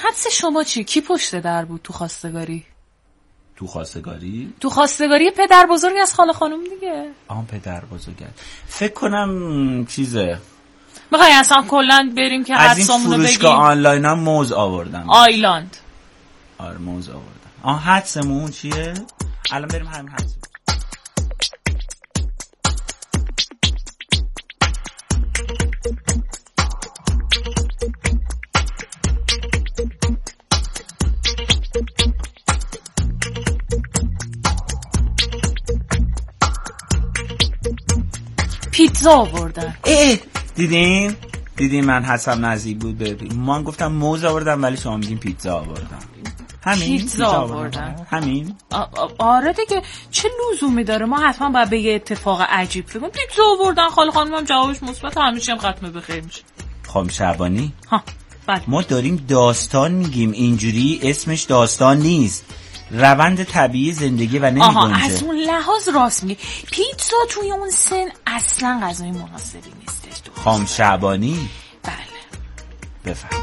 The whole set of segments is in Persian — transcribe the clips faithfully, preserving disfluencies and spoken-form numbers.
حدس شما چی؟ کی پشت در بود تو خواستگاری؟ تو خواستگاری؟ تو خواستگاری پدر بزرگ از خاله خانم دیگه. آن پدر بزرگ. فکر کنم چیزه. میخوای اصلا کلن بریم که حدسامونو بگیم؟ از این فروشگاه آنلاین ها موز آوردم. آیلاند. آره موز آوردم. آن حدسمون چیه؟ الان بریم همین حدس. پیتزا آوردن. اه دیدین؟ دیدین من حدسم نزدیک بود ببین. من گفتم موز آوردم ولی شما میگین پیتزا آوردم. همین پیتزا آوردن. همین؟ آره دیگه چه لزومی داره؟ ما حتما باید به یه اتفاق عجیب فکر کنیم. پیتزا آوردن، خاله خانم هم جوابش مثبت، همیشه هم ختم بخیر میشه. خانم شعبانی؟ ها بله. ما داریم داستان میگیم، اینجوری اسمش داستان نیست. روند طبیعی زندگی و نمیگنجه. آها از اون لحاظ راست میگی. پیتزا توی اون سن اصلا غذای مناسبی نیستش. خانم شعبانی؟ بله بفرم.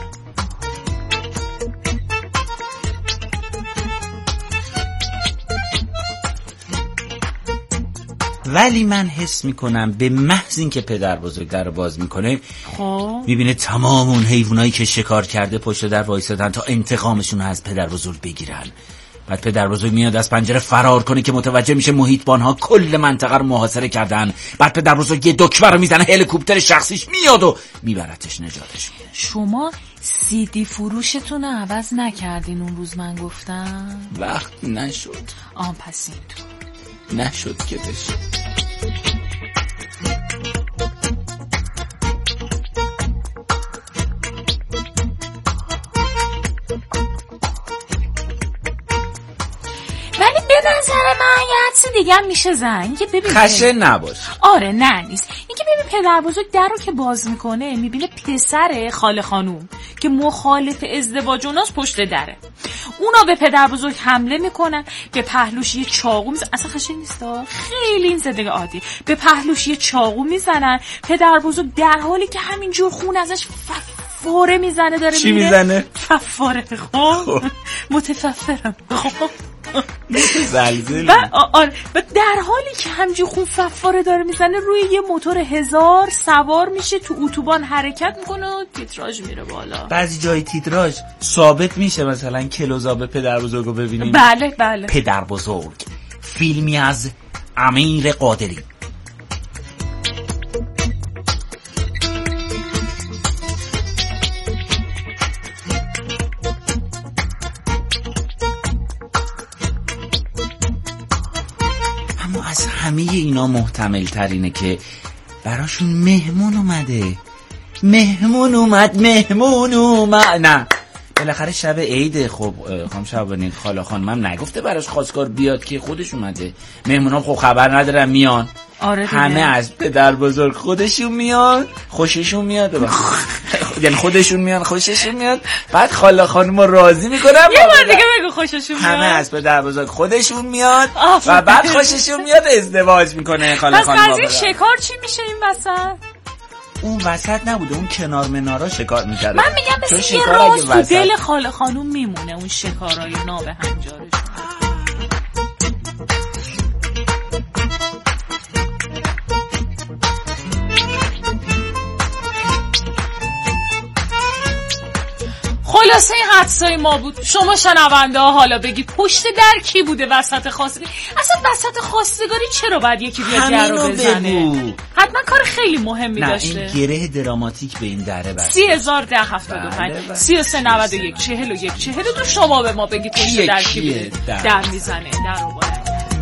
ولی من حس میکنم به محض این که پدر بزرگ در رو باز میکنه خب میبینه تمام اون حیوانایی که شکار کرده پشت در وایسادن تا انتقامشون از پدر بزرگ بگیرن. بعد پدر بزرگ میاد از پنجره فرار کنه که متوجه میشه محیطبانها کل منطقه رو محاصره کردن. بعد پدر بزرگ یه دکمه رو میزنه، هلیکوپتر شخصیش میاد و میبرتش، نجاتش میده. شما سیدی فروشتون رو عوض نکردین اون روز من گفتم؟ وقت نشد. آن پس این تو نشد که بشه. به نظر من یه حدس دیگه هم میشه زن که ببین خشه نباش. آره نه نیست این که ببین پدر بزرگ در رو که باز میکنه میبینه پسر خاله خانوم که مخالف ازدواج اوناست پشت دره. اونا به پدر بزرگ حمله میکنن، به پهلوش یه چاقو میزنن. اصلا خشه نیست، خیلی این زندگی عادی. به پهلوش یه چاقو میزنن. پدر بزرگ در حالی که همینجور خون ازش ففاره میزنه داره چی میزنه؟ ففاره. خب متففرم. خب زلزله. و در حالی که همجور خون ففاره داره میزنه روی یه موتور هزار سوار میشه، تو اتوبان حرکت میکنه و تیتراژ میره بالا. بعضی جای تیتراژ ثابت میشه مثلا کلوزآب پدر بزرگو ببینیم. بله بله. پدر بزرگ فیلمی از امیر قادری. از همه اینا محتمل ترینه که براشون مهمون اومده. مهمون اومد مهمون اومد نه بالاخره شب عیده. خب خانم شعبانی خاله خانمم نگفته براش خواستگار بیاد که خودش اومده. مهمونام خب خبر ندارن میان. آره همه از پدر بزرگ خودشون میان خوششون میاد. یعنی خودشون میان خوششون میاد. بعد خاله خانمو راضی میکنم. یه بار دیگه بگو خوششون میاد. همه از پدر بزرگ خودشون میاد و بعد خوششون میاد ازدواج میکنه خاله خانم. پس قضیه شکار چی میشه این وسط؟ اون وسط نبوده، اون کنار منارا شکار میکرده. من میگم مثل یه راز تو دل خاله خانوم میمونه اون شکارای ناب هنجارش. خلاصه این حدسای ما بود. شما شنونده ها حالا بگید پشت در کی بوده وسط خواستگاری؟ اصلا وسط خواستگاری چرا باید یکی بیاد در رو بزنه؟ حتما کار خیلی مهمی نه داشته. این گره دراماتیک به این دره بسته. سی هزار ده هفتاد و پنج سی و سه نود و یک چهل و یک چهل و دو. شما به ما بگید پشت در کی بوده در, در میزنه در رو باید.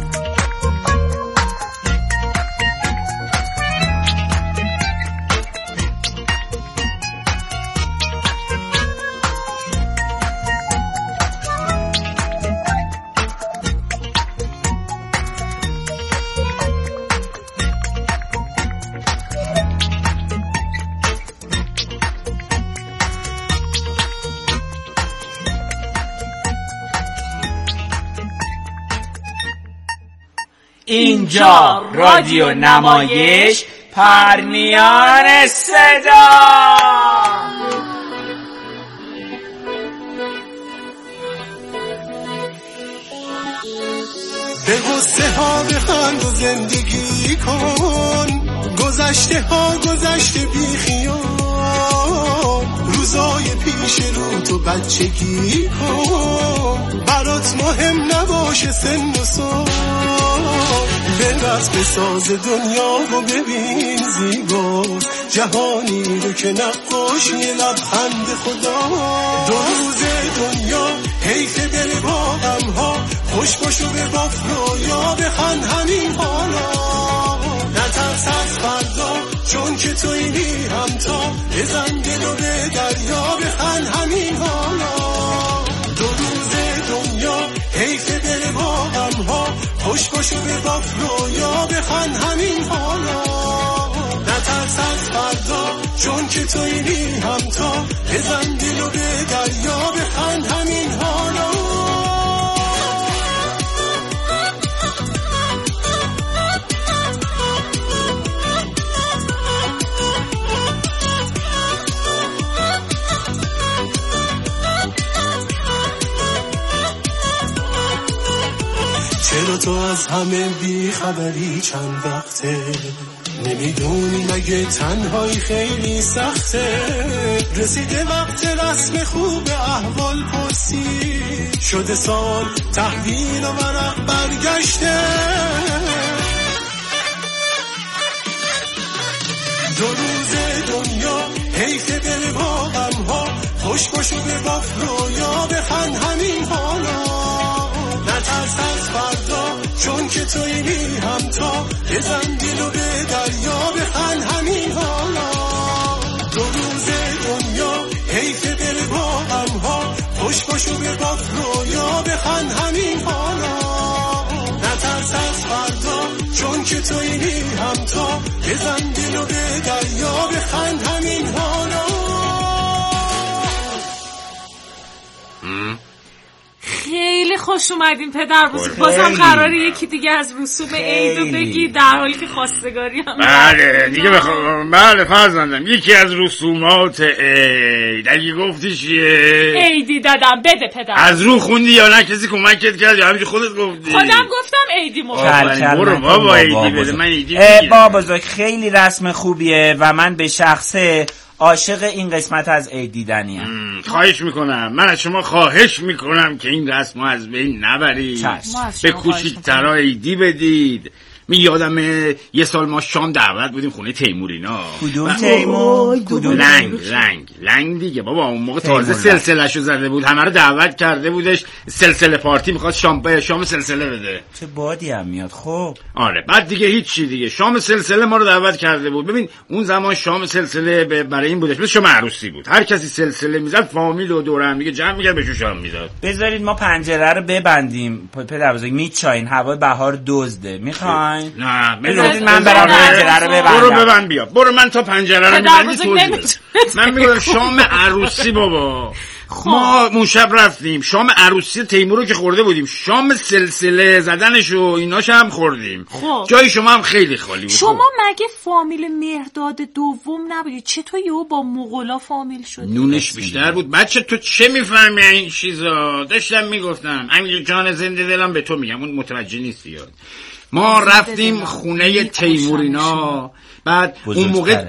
اینجا رادیو نمایش پرنیان صدا. به قصه ها بخند و زندگی کن، گذشته ها گذشته بی خیال، روزای پیش رو تو بچگی کن، برات مهم نباشه سن و سال، برقص بساز دنیا و ببین زیباست، جهانی رو که نقاشی لبخند خدا. دو روز دنیا حیف دل با غم ها، خوش باشو به باف رویا بخند همین حالا، نترس از فردا چون که توی بی همتا، بزن دل و به دریا بخند همین حالا. دو روز دنیا حیف دل با غم ها، خوش باشو به باف رویا بخند همین حالا، نترس از فردا چون که توی بی همتا، بزن دل و به دریا بخند همین حالا. چرا تو از همه بی خبری چند وقته، نمیدونی مگه تنهایی خیلی سخته، رسیده وقت رسم خوب احوال پرسی، شده سال تحویل و ورق برگشته، دو روز دنیا حیف دل با غم ها، خوش باشو به باف رویا بخند همین حالا، نترس از فردا چون که توی بی همتا، بزن دل و به دریا بخند همین حالا. دو روز دنیا حیف دل با غم ها، خوش باشو به باف رویا بخند همین حالا، نترس از فردا چون که توی بی همتا، بزن دل و به دریا بخند همین حالا. خیلی خوش اومدین پدر بزرگ. بازم قراره یکی دیگه از رسوم عید رو بگی در حالی که خواستگاری هم. بله دیگه بخوام. بله فرزندم، یکی از رسومات عید اگه گفتی چیه؟ عیدی دادم بده پدر. از رو خوندی یا نه کسی کمکت کرد یا همینجوری خودت گفتی؟ خودم گفتم عیدی موافقم. برو بابا عیدی بده، من عیدی میگیرم. بابا بزرگ خیلی رسم خوبیه و من به شخصه عاشق این قسمت از عید دیدنیم. خواهش میکنم، من از شما خواهش میکنم که این رسم از بین نبرید، به کوچیک‌ترا عیدی بدید. می یادم یه سال ما شام دعوت بودیم خونه تیمورینا. کدوم تیمور؟ کدوم لنگ لنگ لنگ دیگه بابا، اون موقع تازه سلسله‌شو زده بود، همه رو دعوت کرده بودش، سلسله پارتی میخواد شام شام سلسله بده. چه بادی هم میاد. خب آره بعد دیگه هیچی دیگه، شام سلسله ما رو دعوت کرده بود. ببین اون زمان شام سلسله برای این بودش، مثل شام عروسی بود، هر کسی سلسله میزد فامیل و دور هم دیگه جمع میکرد بهشون شام میداد. بذارید ما پنجره رو ببندیم پدر بزرگ، میچاین هوا بهار دزده. میخوای نه بذارید من برم پنجره رو ببندم. برو ببند بیا، برو من تا پنجره رو ببندی توضیح من میگم شام عروسی بابا. ما اون شب رفتیم شام عروسی تیمور رو که خورده بودیم، شام سلسله زدنش و ایناش هم خوردیم. خوب. جای شما هم خیلی خالی بود. شما مگه فامیل مهرداد دوم نبودید؟ چطور یهو با مغولا فامیل شدید؟ نونش بیشتر بود. بچه تو چه میفهمی این چیزا؟ داشتم میگفتم همین جان زنده دلم به تو میگم، اون متوجه نیستی یاد. ما رفتیم خونه تیمورینا، بعد اون موقع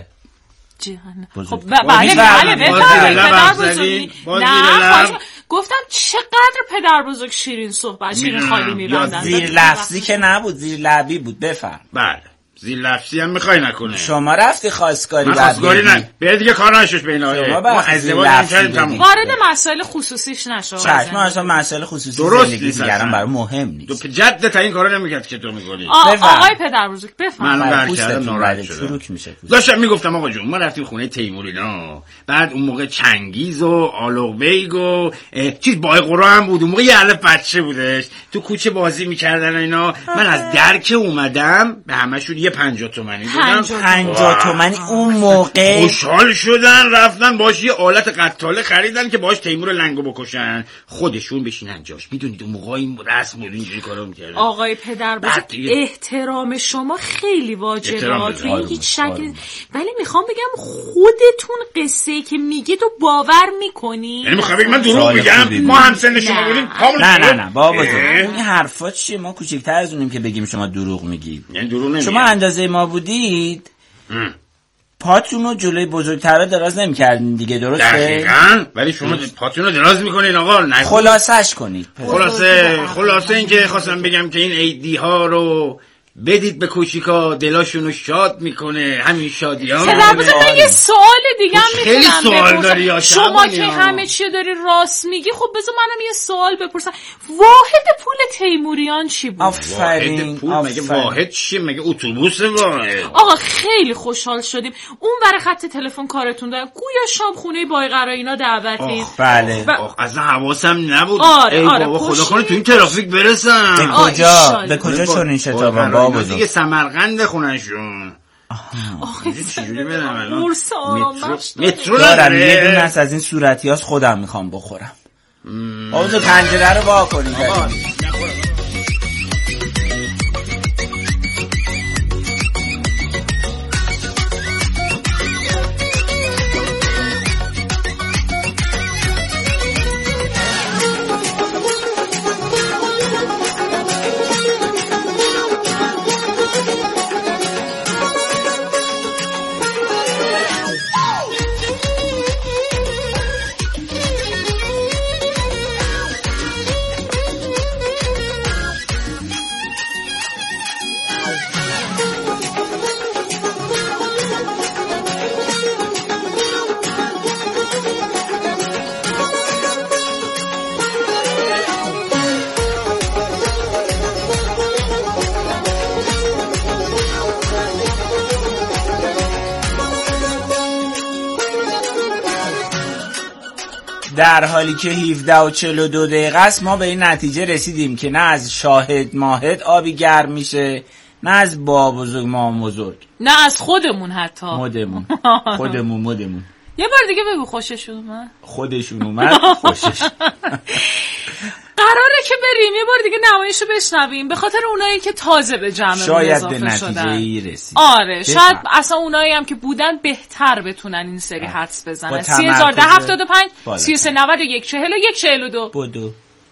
خب بله بله بله نه گفتم چقدر پدر بزرگ شیرین صحبت، شیرین خالی میبندن. زیر لفظی که نبود، زیر لبی بود. بفهم. بله زیر لفظی هم میخوای نکنه. شما رفتی خواستگاری؟ من خواستگاری نه به دیگه کار نشوش به اینا. ما ازدواج نکردیم تموم. وارد مسائل خصوصیش نشو. چشم اصلا مسائل خصوصی زندگی دیگران برای مهم نیست. تو جد تا این کارا نمیکرد که تو میگی. آقای پدر بزرگ بفهم. من برکردم ناراحت شدم. داشتم میگفتم آقا جون ما رفتیم خونه تیمورینا، بعد اون موقع چنگیز و آلوق بیگ و چیز بای قرا هم بود. اون موقع یه الف بچه بودش تو کوچه بازی میکردن اینا. من از درک اومدم به همشون یه پنجاه تومنی دادم. پنجاه تومنی اون موقع خوشحال شدن، رفتن باش یه آلت قتاله خریدن که باش تیمور لنگو بکشن، خودشون بشینن جاش. میدونید اون موقع این رسم بود اینجوری کارا میکردن. آقای پدر بزرگ احترام شما خیلی واجبه، تو این هیچ شکلی، ولی میخوام بگم خودتون قصه که میگید و باور میکنی؟ یعنی میخوام بگم من دروغ میگم؟ ما هم سن شما بودیم. نه نه نه بابا بزرگ، این حرفا چیه؟ ما کوچیک‌تر از اونیم که بگیم شما دروغ میگید. یعنی دروغ نمیگم. شما اندازه ما بودید ام. پاتونو جلوی بزرگترها دراز نمی‌کردین دیگه، درسته؟ دقیقاً. ولی شما پاتونو دراز می‌کنین آقا. نه خلاصش کنید. خلاصه خلاصه اینکه خواستم بگم که این عیدی‌ها رو بدید به کوچیکا، دلاشونو شاد میکنه، همین شادی ها. پدر بزرگ من یه سوال دیگه هم میتونم خیلی سوال داری شما که همه چی داری راست میگی، خب بذار منم یه سوال بپرسم. واحد پول تیموریان چی بود؟ آفرین. واحد پول مگه واحد چیه؟ مگه اتوبوس واحد؟ آقا خیلی خوشحال شدیم. اون برای خط تلفن کارتون دارم، گویا شام خونه بایقرا اینا دعوتی. بله. و... آخ اصلا حواسم نبود. آره ای آره بابا خدا کنه تو این ترافیک برسم. به کجا؟ به کجا چون این شتابان بابا بزرگ؟ دیگه سمرقند خونشون. آخه چجوری برم الان؟ بورس آرامش مترو دارم یه دونه از این صورتیاس خودم میخوام بخورم. بابا پنجره رو وا کنید. در حالی که هفده و چهل و دو دقیقه است ما به این نتیجه رسیدیم که نه از شاهد ماهد آبی گرم میشه، نه از با بزرگ ما بزرگ، نه از خودمون حتی مدمون خودمون مدمون. یه بار دیگه بگو خوششون اومد. خودشون اومد خوشش. قراره که بریم یه بار دیگه نمایشو بشنویم، به خاطر اونایی که تازه به جمع شاید به نتیجه ای رسید. آره شاید اصلا اونایی هم که بودن بهتر بتونن این سری حدس بزنن. سی هزار ده هفتاد و پنج سی و سه نود و یک چهل و یک چهل و دو بودو.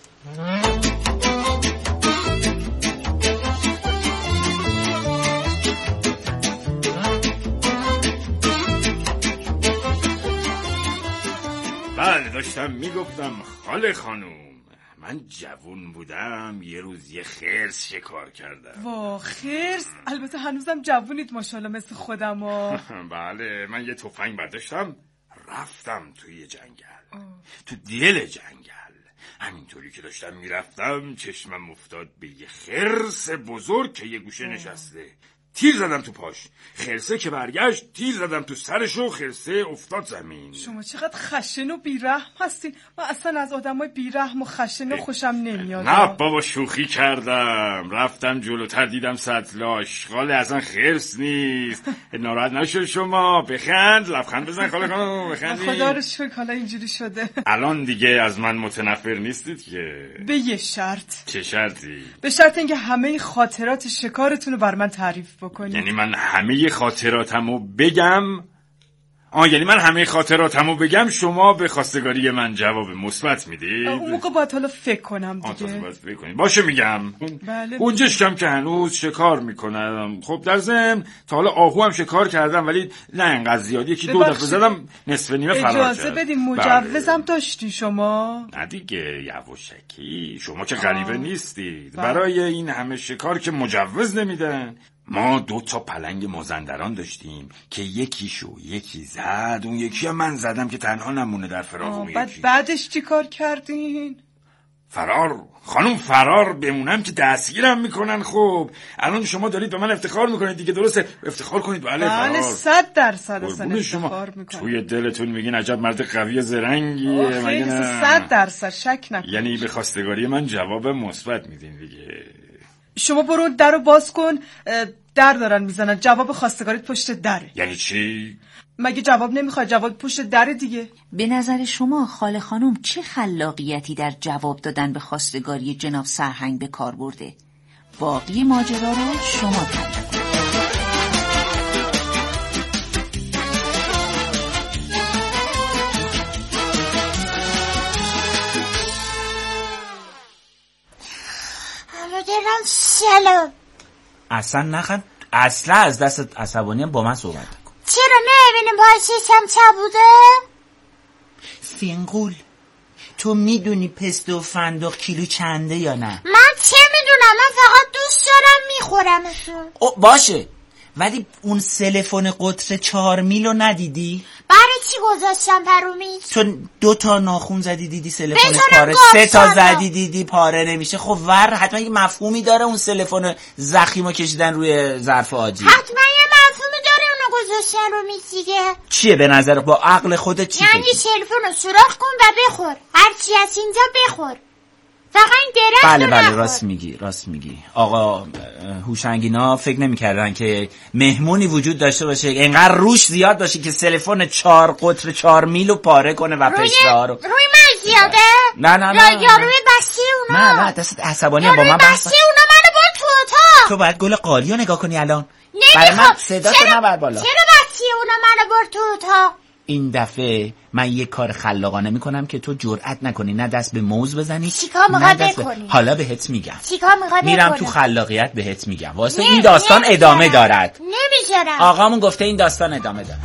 بله داشتم میگفتم خاله خانوم، من جوون بودم یه روز یه خرس شکار کردم. وا خرس؟ البته هنوزم جوونید ماشاءالله مثل خودم و... بله من یه تفنگ برداشتم رفتم توی جنگل. آه. تو دل جنگل همینطوری که داشتم میرفتم چشمم افتاد به یه خرس بزرگ که یه گوشه نشسته. تیر زدم تو پاش، خرسه که برگشت تیر زدم تو سرش و خرسه افتاد زمین. شما چقدر خشن و بیرحم هستین. من اصلا از آدمای بیرحم و خشن و خوشم نمیاد. نه بابا شوخی کردم، رفتم جلوتر دیدم سطل آشغال اصلا خرس نیست. ناراحت نشو شما، بخند لبخند بزن خاله خانم بخندی. خدا رو شکر حالا اینجوری شده. الان دیگه از من متنفر نیستید که؟ به یه شرط. چه شرطی؟ به شرط اینکه همه خاطرات شکارتون رو بر من تعریف بکنید. یعنی من همه خاطراتمو بگم؟ آه یعنی من همه خاطراتمو بگم شما به خواستگاری من جواب مثبت میدید؟ اون موقع باید حالا فکر کنم دیگه. آه فکر کنید. باشه میگم. بله. اونجاشم که هنوز شکار میکنم. خب در ضمن تا حالا آهو هم شکار کردم ولی نه اینقدر زیادی، یکی دو دفعه زدم نصف نیمه فرار کرد. اجازه بدین مجوزم بله. داشتی شما؟ نه دیگه یواشکی، شما که غریبه نیستید. بله. برای این همه شکار که مجوز نمیدن. ما دو تا پلنگ مازندران داشتیم که یکیشو یکی زد، اون یکی هم من زدم که تنها نمونه در فراق اون بعد یکی. بعدش چی کار کردین؟ فرار خانم، فرار بمونم که دستگیرم میکنن. خب الان شما دارید به من افتخار میکنید دیگه، درسته؟ افتخار کنید. بله بله صد درصد افتخار میکنید. توی دلتون میگین عجب مرد قوی زرنگیه. خیلی صد درصد شک نکنید. یعنی به خواستگاری من جواب مثبت میدین دیگه؟ شما برو در رو باز کن، در دارن میزنن، جواب خواستگاریت پشت دره. یعنی چی؟ مگه جواب نمیخواد؟ جواب پشت دره دیگه. به نظر شما خاله خانم چه خلاقیتی در جواب دادن به خواستگاری جناب سرهنگ به کار برده؟ باقی ماجرا رو شما تعریف کنید. دارم سلام. اصلا نخند، اصلا از دست عصبانیم با من صحبت کن. چرا نمیبینیم پاشیشم چه بوده؟ فینگول، تو میدونی پست و فندق کیلو چنده یا نه؟ من چه میدونم، من فقط دوست دارم میخورمشون. او باشه، ولی اون سلفون قطر چهار میلو ندیدی؟ برای چی گذاشتم پرومیز؟ تو دو تا ناخون زدی دیدی سلفون پاره، سه تا زدی دیدی پاره نمیشه. خب ور حتما یه مفهومی داره اون سلفون زخیمو کشیدن روی ظرف آجی. حتما یه مفهومی داره اونو گذاشتن رو میز دیگه. چیه به نظر با عقل خودت چی؟ یعنی سلفونو سوراخ کن و بخور، هرچی از اینجا بخور، فقط این درخت بله بله نخور. راست میگی راست میگی. آقا هوشنگینا فکر نمی‌کردن که مهمونی وجود داشته باشه اینقدر روش زیاد باشه که سلفون چهار قطر چهار میلو پاره کنه و پسته ها رو. روی من زیاده؟ نه نه نه یا روی بسته اونا؟ نه نه دستت عصبانی هم با من بحث. بسته اونا منو برد تو اتاق. تو باید گل قالی رو نگاه کنی الان. نمیخوام. برای من صدا تو نبر بالا. چرا بسته اونا منو برد تو اتاق؟ این دفعه من یه کار خلاقانه میکنم که تو جرئت نکنی نه دست به موز بزنی. چیکار میخوای بکنی؟ حالا بهت میگم. چیکار میخوای بکنی؟ میرم تو خلاقیت بهت میگم. واسه این داستان نمیزارم. ادامه دارد. نمیذارم. آقامون گفته این داستان ادامه دارد.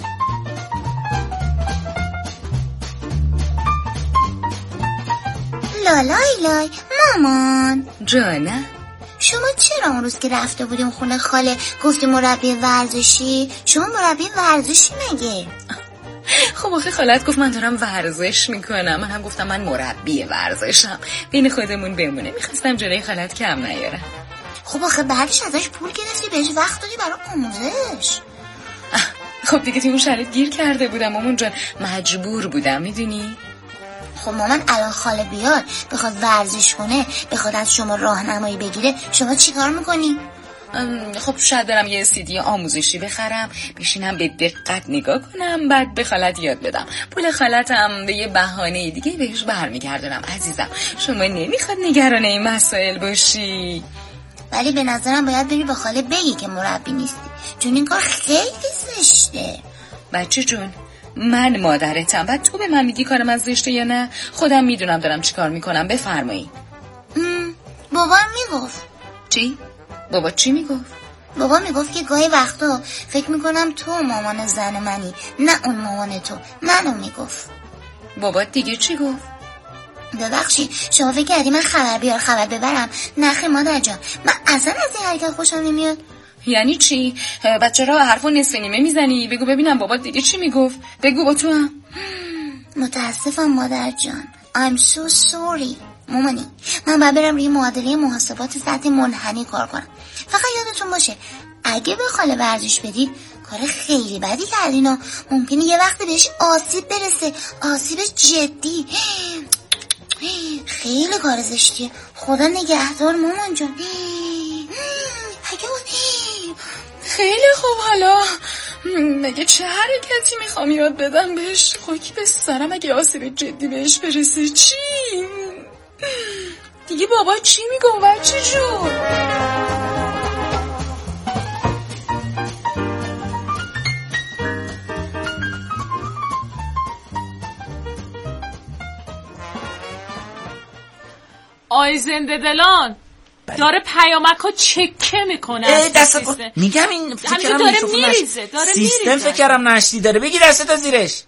لالای لای مامان جانه شما چرا اون روز که رفته بودیم خونه خاله گفتی مربی ورزشی؟ شما مربی ورزشی مگه؟ خب آخه خالت گفت من دارم ورزش میکنم، من هم گفتم من مربی ورزشم، بین خودمون بمونه. میخواستم جلوی خالت کم نیارم. خب آخه بعدش ازش پول گرفتی، بهش وقت دادی برای آموزش. خب دیگه توی اون شرایط گیر کرده بودم مامان جان، مجبور بودم میدونی. خب مامان الان خاله بیاد بخواد ورزش کنه، بخواد از شما راهنمایی بگیره، شما چیکار میکنی؟ خب شاید برم یه سیدی آموزشی بخرم، بشینم به دقت نگاه کنم، بعد به خالت یاد بدم. پول خالتم به یه بهانه دیگه بهش برمیگردونم. عزیزم شما نمیخواد نگران این مسائل باشی. ولی به نظرم باید بری به خاله بگی که مربی نیستی، چون این کار خیلی زشته. بچه جون من مادرتم، بعد تو به من میگی کارم از زشته یا نه؟ خودم میدونم دارم چی کار میکنم. بفرمایی. بابا میگفت. چی؟ بابا چی میگفت؟ بابا میگفت که گاهی وقتا فکر میکنم تو مامان زن منی، نه اون مامان تو. منو میگفت. بابا دیگه چی گفت؟ ببخشید شما فکر کردی من خبر بیار خبر ببرم؟ نخیر مادر جان، من اصلا از این حرکت خوشم نمیاد. یعنی چی؟ بچه را حرفو نصف نیمه میزنی؟ بگو ببینم بابا دیگه چی میگفت. بگو با تو هم. متاسفم مادر جان. I'm so sorry. مامانی من باید برم روی معادله محاسبات سطح منحنی کار کنم. فقط یادتون باشه اگه به خاله ورزش بدید کار خیلی بدی کردین، ممکنه یه وقت بهش آسیب برسه، آسیب جدی. خیلی کار زشتیه. خدا نگهدار مامان جان. اگه خیلی خوب. حالا مگه چه حرکتی میخوام یاد بدم بهش؟ خاکی به سرم اگه آسیب جدی بهش برسه چی؟ دیگه بابا چی میگم بچه جون؟ آی زنده دلان داره پیامکو چکه میکنه. دست میگم این فکرم داره میریزه داره سیستم میریزه. فکرم نشتی داره. بگی دستتو زیرش.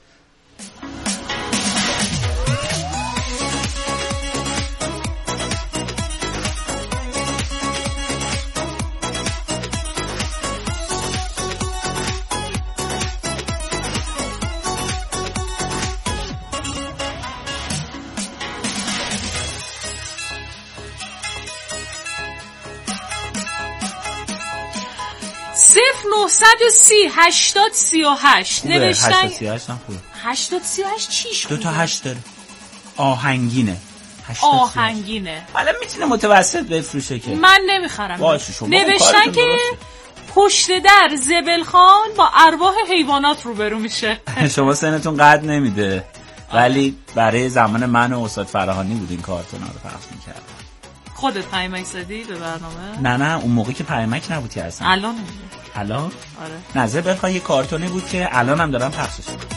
صفر نهصد و سی هشتاد سی و هشت نوشتن. هشتاد سی و هشت هم خوبه. هشتاد سی و هشت چیش دو تا هشت داره. آهنگینه. آهنگینه. حالا میتونه متوسط بفروشه که من نمیخرم. باشه شما نوشتن که پشت در زبلخان با ارواح حیوانات روبرو میشه. شما سنتون قد نمیده، ولی برای زمان من و استاد فراهانی بود این کارتونا رو پخش میکرد. خودت پیامک زدی به برنامه؟ نه نه اون موقع که پیامک نبود که اصلا. الان الان؟ آره. نظر بخواه یه کارتونی بود که الان هم دارم پخشش میکنم.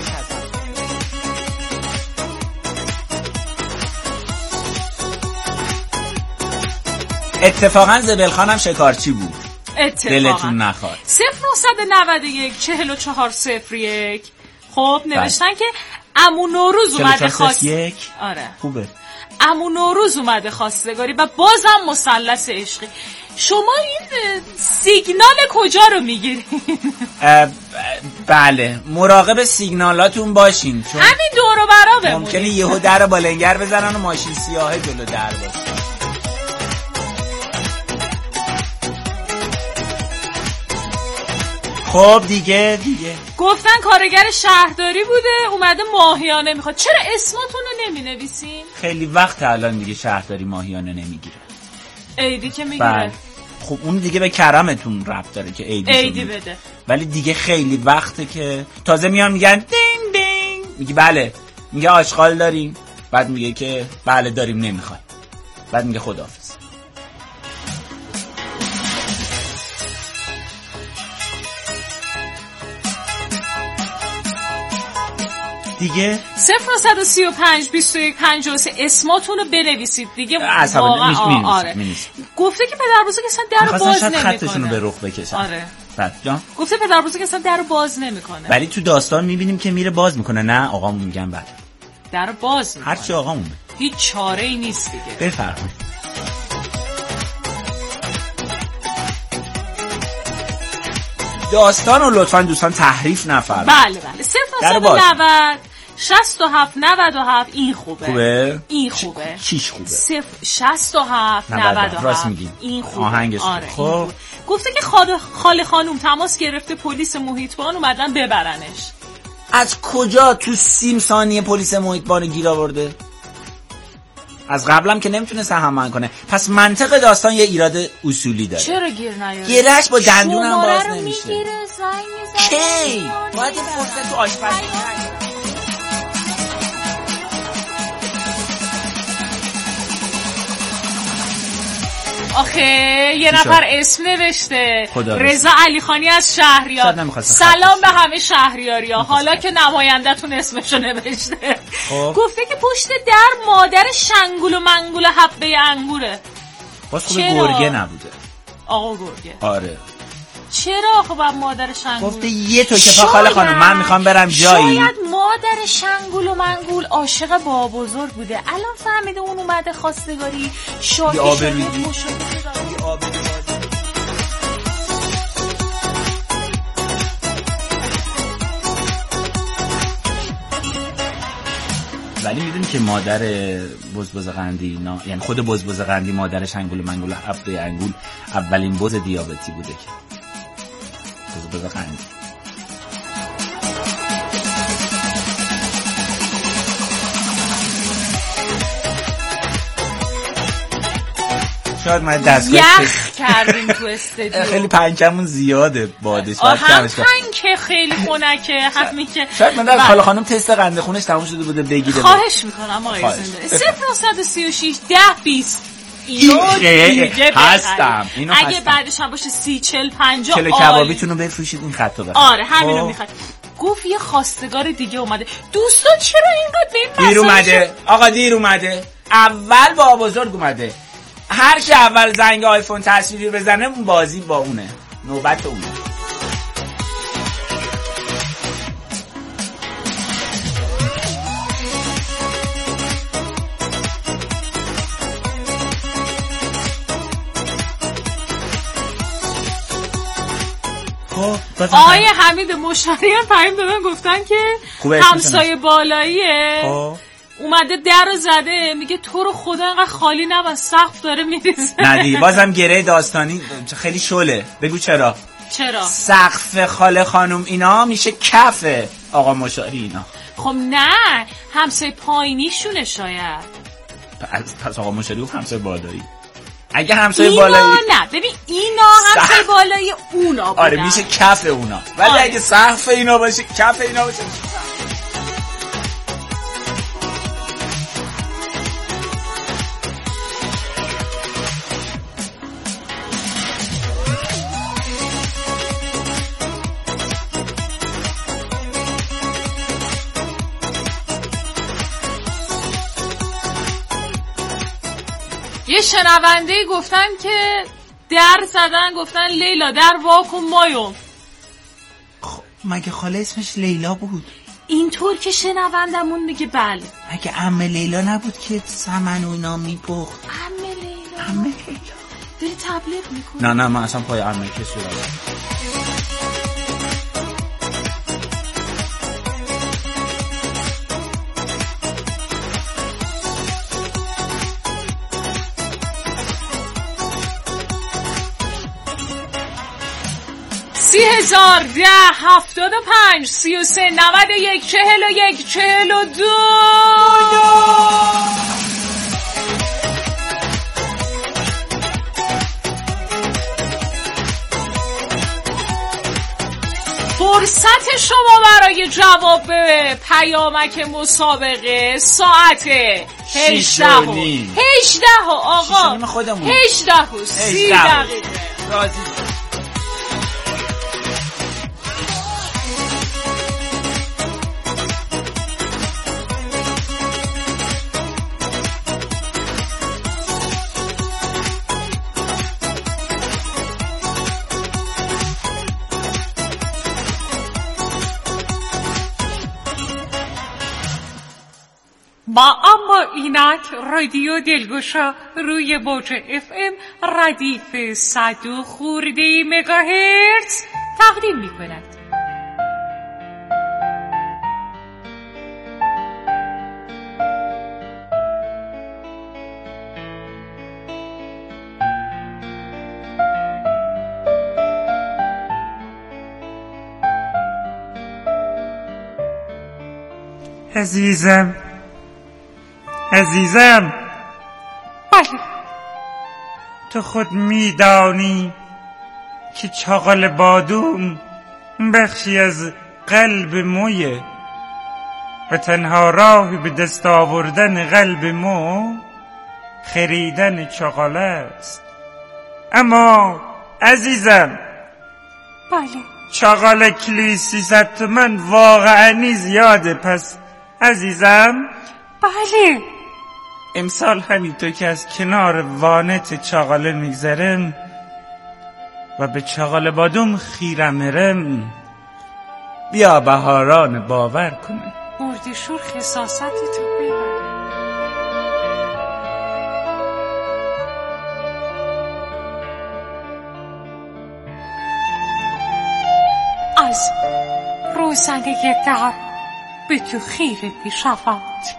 اتفاقا زبلخان هم شکارچی بود. اتفاقا دلتون نخواد. صفر نهصد و نود و یک چهل و چهار صفر یک. خب نوشتن بله. که عمو نوروز اومده خواست یک. آره خوبه. عمو نوروز اومده خواستگاری و بازم مثلث عشقی. شما این سیگنال کجا رو میگیرین؟ بله مراقب سیگنالاتون باشین، چون همین دور و برا بمونید. ممکنه یهو در با لنگر بزنن و ماشین سیاه جلو در باشه. خب دیگه دیگه گفتن کارگر شهرداری بوده اومده ماهیانه میخواد. چرا اسمتون رو نمی نویسین؟ خیلی وقت الان دیگه شهرداری ماهیانه نمیگیره. عیدی که میگیره. خب اون دیگه به کرمتون ربط داره که عیدی عیدی بده، ولی دیگه خیلی وقته که تازه میان میگن دینگ دینگ، میگی بله، میگه آشغال داریم، بعد میگه که بله داریم نمیخواد، بعد میگه خداحافظ. دیگه صفر نهصد و سی و پنج بیست و یک پنجاه و سه اسماتون رو بنویسید دیگه. واقعا آره. گفته که پدر بزرگ اصلا در رو باز نمیکنه. خطشون رو به رخ بکشن. آره. بعد جان گفته پدر بزرگ اصلا در رو باز نمیکنه. ولی تو داستان میبینیم که میره باز میکنه. نه آقامون میگن بله در رو باز میکنه. هر چی آقامون هیچ چاره ای نیست دیگه. بفرمایید. داستان رو لطفاً دوستان تحریف نفرمایید. بله بله. صفر نهصد و نود شصت و هفت نود و هفت این خوبه. خوبه؟ این خوبه. چیش خوبه؟ صفر شصت و هفت نود و هفت راست میگین. این خوبه. آهنگش آره خب گفته که خاله خاله خانوم تماس گرفته پلیس محیطبان اومدن ببرنش. از کجا تو سیم ثانیه پلیس محیطبان گیر آورده؟ از قبلم که نمیتونست هماهنگ کنه. پس منطق داستان یه ایراد اصولی داره. چرا گیر نیاره؟ گیرش با دندونم باز نمیشه. میگیره زنگ میزنه. کی؟ باید یه فرصت تو آشپزخونه. آخه یه نفر اسم نوشته رضا علیخانی از شهریار. سلام به همه شهریاریا. حالا که نمایندتون اسمشو نوشته خوب. گفته که پشت در مادر شنگول و منگول حبه انگوره. باز خوبه گرگه نبوده. آقا گرگه. آره چرا آخه باید مادر شنگول؟ گفته یه تو که خاله خانم من میخوام برم جایی. شاید مادر شنگول و منگول عاشق با بزرگ بوده. الان فهمیده اون اومده خواستگاری. شاید شاید ولی میدونی که مادر بزبز قندی نا... یعنی خود بزبز قندی مادر شنگول و منگول حبه انگول اولین بز دیابتی بوده که بزبز قندی. شاید من دستگاه یخ کردیم تو استودیو. خیلی پنکمون زیاده بادش. هم پنکه خیلی خونکه همین که شاید من در خاله خانم تست قند خونش تموم شده بوده بگیره. خواهش میکنم آقای زنده. صفر نهصد و سی و شش ده بیست اینو دیگه هستم. اینو اگه بعدش هم باشه سی چل پنجاه چلو کبابیتون رو بفروشید این خط رو بخرید. آره همینو میخواد. گفت یه خواستگار دیگه اومده. دوستان چرا اینقدر به این مسائل دیر اومده آقا دیر اومده. اول با بزرگ اومده. هر که اول زنگ آیفون تصویری بزنه اون بازی با اونه. نوبت اونه. آقای حمید مشتری هم پیام دادن گفتن که همسایه بالاییه اومده در رو زده میگه تو رو خدا اینقدر خالی نباید سقف داره میریزه. نه دیگه بازم گره داستانی خیلی شله. بگو چرا؟ چرا؟ سقف خاله خانم اینا میشه کف آقا مشاری اینا. خب نه همسایه پایینیشونه شاید. پس آقا مشاری و همسایه بالایی. اگه همسایه اینا بالایی نه ببین اینا همسایه بالایی اونا بودن. آره میشه کف اونا، ولی آره. اگه سقف اینا باشه کف اینا باشه. یه شنونده گفتن که در زدن، گفتن لیلا در واکن مایو. خب مگه خاله اسمش لیلا بود؟ اینطور که شنوندمون میگه بله. مگه عمه لیلا نبود که سمن و اینا میپخت؟ عمه لیلا عمه لیلا داری تبلیغ میکنی؟ نه نه من اصلا پای عمه کسی رو سی هزار ده هفتاد و پنج سی و سه نود و یک چهل و یک چهل و دو. فرصت شما برای جواب به پیامک مسابقه ساعت هجده و هجده آقا هجده و سی دقیقه. راضی با اما اینک رادیو دلگشا روی موج اف ام ردیف صد و خورده مگاهرتز تقدیم می کند. عزیزم عزیزم بله تو خود میدانی که چاغال بادوم بخشی از قلب مویه و تنها راه به دست آوردن قلب مو خریدن چاغاله است. اما عزیزم بله چاغال کلی سیصد تومن واقعا زیاده. پس عزیزم بله امسال همینطور که از کنار وانت چاغاله میگذرم و به چاغال بادوم خیرم مرم، بیا بهاران باور کنه. مردشور خصاصتی تو ببر. از روزنه در به تو خیره می شود.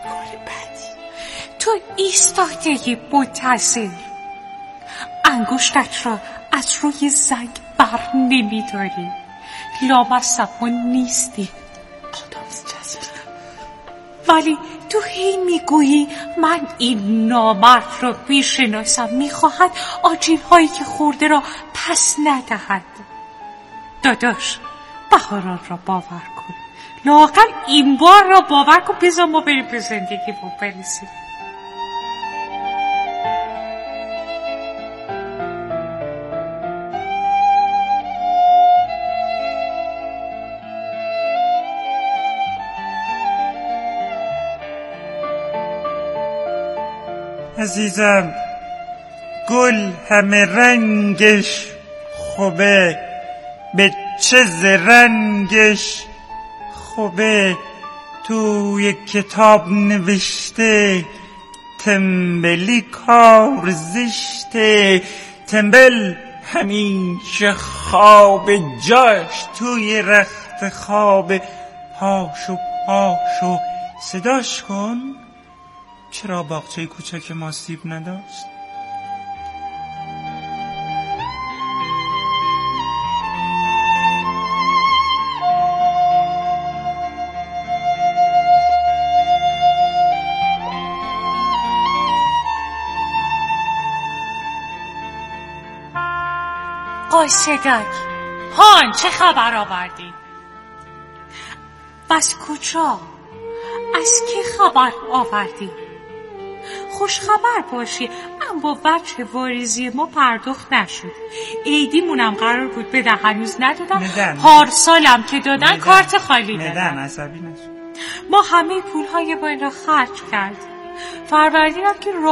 تو ایستاده منتظر، انگشتت را از روی زنگ بر نمی داری، لامصبون نیستی، ولی تو هی میگویی من این نامرد را میشناسم، میخواهد آجیل هایی که خورده را پس ندهد. داداش بهاران را باور کن، لااقل این بار را باور کن، بذار ما بریم به زندگی ما برسیم. عزیزم گل همه رنگش خوبه، به چه رنگش خوبه، توی کتاب نوشته تنبلی کار زشته، تنبل همیشه خواب جاش توی رخت خواب، پاشو پاشو صداش کن، چرا باغچه کوچک ما سیب نداشت؟ آقای صدک هان چه خبر آوردی؟ بس کجا؟ از کی خبر آوردی؟ خوش خبر باشی، اما بچه واریزی ما پرداخت نشد. عیدیمونم قرار بود بده، هنوز ندادن. پارسالم که دادن مدن. کارت خالی دادن. مدن عصبی نشد. ما همه پولهای با این را خرج کرد. فروردینم که